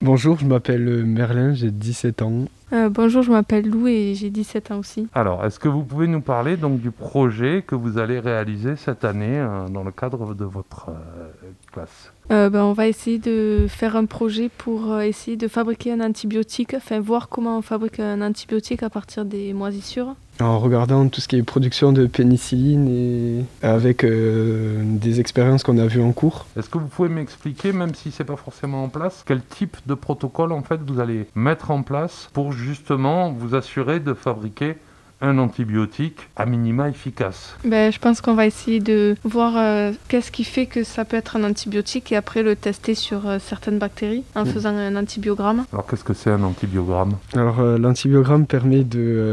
Bonjour, je m'appelle Merlin, j'ai 17 ans. Bonjour, je m'appelle Lou et j'ai 17 ans aussi. Alors, est-ce que vous pouvez nous parler donc du projet que vous allez réaliser cette année dans le cadre de votre classe? On va essayer de faire un projet pour essayer de fabriquer un antibiotique, enfin voir comment on fabrique un antibiotique à partir des moisissures. En regardant tout ce qui est production de pénicilline et avec des expériences qu'on a vues en cours. Est-ce que vous pouvez m'expliquer, même si c'est pas forcément en place, quel type de protocole en fait vous allez mettre en place pour justement vous assurer de fabriquer un antibiotique à minima efficace? Je pense qu'on va essayer de voir qu'est-ce qui fait que ça peut être un antibiotique et après le tester sur certaines bactéries en faisant un antibiogramme. Alors, qu'est-ce que c'est un antibiogramme? Alors l'antibiogramme permet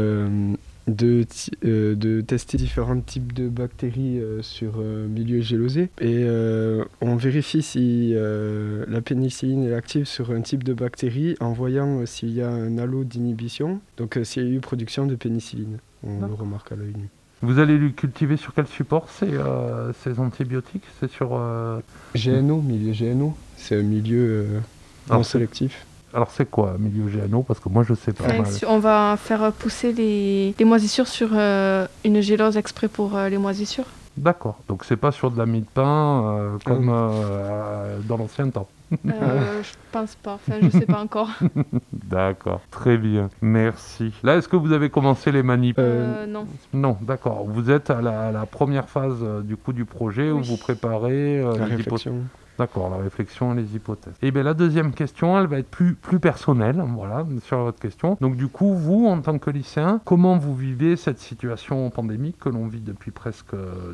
de tester différents types de bactéries sur milieu gélosé et on vérifie si la pénicilline est active sur un type de bactérie en voyant s'il y a un halo d'inhibition, donc s'il y a eu production de pénicilline. On le remarque à l'œil nu. Vous allez le cultiver sur quel support ces antibiotiques? C'est sur... GNO, milieu GNO, c'est un milieu non Alors, sélectif. Alors c'est quoi, milieu GNO? Parce que moi je sais pas. On va faire pousser les moisissures sur une gélose exprès pour les moisissures. D'accord, donc c'est pas sur de la mie de pain comme dans l'ancien temps. Je pense pas, enfin je sais pas encore. D'accord, très bien, merci. Là, est-ce que vous avez commencé les manips? Non. Non, d'accord. Vous êtes à la première phase du coup du projet où Oui. vous préparez La les hypothèses. réflexion. D'accord, la réflexion et les hypothèses. Et bien la deuxième question, elle va être plus personnelle, voilà, sur votre question. Donc du coup, vous, en tant que lycéen, comment vous vivez cette situation pandémique que l'on vit depuis presque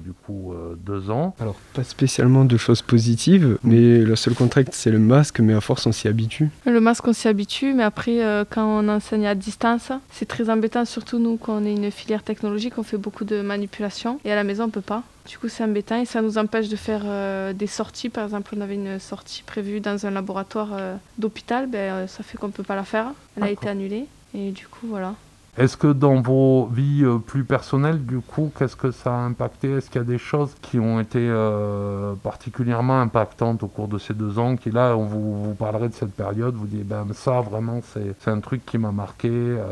2 ans? Alors, pas spécialement de choses positives, mais le seul contact, c'est le masque, mais à force, on s'y habitue. Le masque, on s'y habitue, mais après, quand on enseigne à distance, c'est très embêtant, surtout nous, quand on est une filière technologique, on fait beaucoup de manipulations, et à la maison, on peut pas. Du coup, c'est embêtant et ça nous empêche de faire des sorties. Par exemple, on avait une sortie prévue dans un laboratoire d'hôpital, ça fait qu'on peut pas la faire. Elle a été annulée, et du coup, voilà. Est-ce que dans vos vies plus personnelles, du coup, qu'est-ce que ça a impacté? Est-ce qu'il y a des choses qui ont été particulièrement impactantes au cours de ces 2 ans, qui là, on vous parlerait de cette période, vous dites, ben ça, vraiment, c'est un truc qui m'a marqué.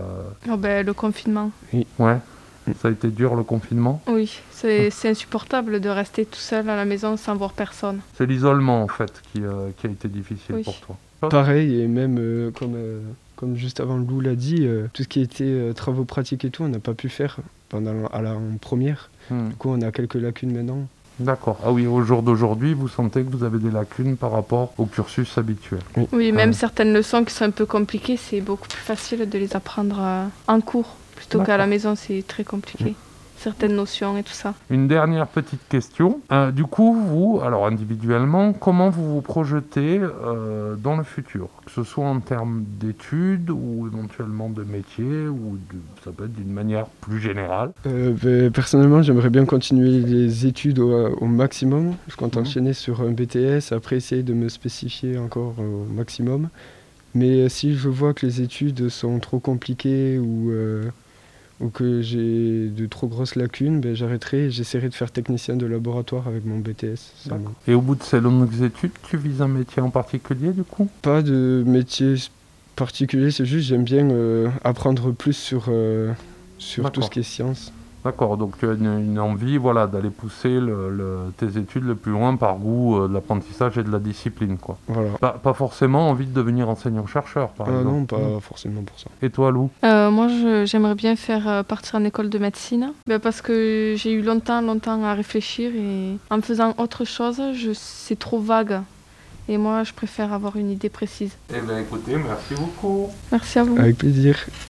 Le confinement. Ouais, ça a été dur le confinement? Oui, c'est insupportable de rester tout seul à la maison sans voir personne. C'est l'isolement, en fait, qui a été difficile pour toi. Pareil, et même comme juste avant Lou l'a dit, tout ce qui était travaux pratiques et tout, on n'a pas pu faire en première. Du coup, on a quelques lacunes maintenant. D'accord. Ah oui, au jour d'aujourd'hui, vous sentez que vous avez des lacunes par rapport au cursus habituel. Oui, même certaines leçons qui sont un peu compliquées, c'est beaucoup plus facile de les apprendre en cours, plutôt qu'à la maison, c'est très compliqué. Certaines notions et tout ça. Une dernière petite question. Du coup, vous, alors individuellement, comment vous vous projetez dans le futur? Que ce soit en termes d'études ou éventuellement de métier, ou ça peut être d'une manière plus générale. Personnellement, j'aimerais bien continuer les études au maximum. Je compte enchaîner sur un BTS, après essayer de me spécifier encore au maximum. Mais si je vois que les études sont trop compliquées ou que j'ai de trop grosses lacunes, j'arrêterai et j'essaierai de faire technicien de laboratoire avec mon BTS. Et au bout de ces longues études, tu vises un métier en particulier du coup? Pas de métier particulier, c'est juste j'aime bien apprendre plus sur tout ce qui est science. D'accord, donc tu as une envie d'aller pousser tes études le plus loin par goût de l'apprentissage et de la discipline, quoi. Voilà. Pas forcément envie de devenir enseignant-chercheur, par exemple. Non, pas forcément pour ça. Et toi, Lou? Moi, j'aimerais bien faire partir en école de médecine, parce que j'ai eu longtemps à réfléchir et en faisant autre chose, c'est trop vague. Et moi, je préfère avoir une idée précise. Eh bien, écoutez, merci beaucoup. Merci à vous. Avec plaisir.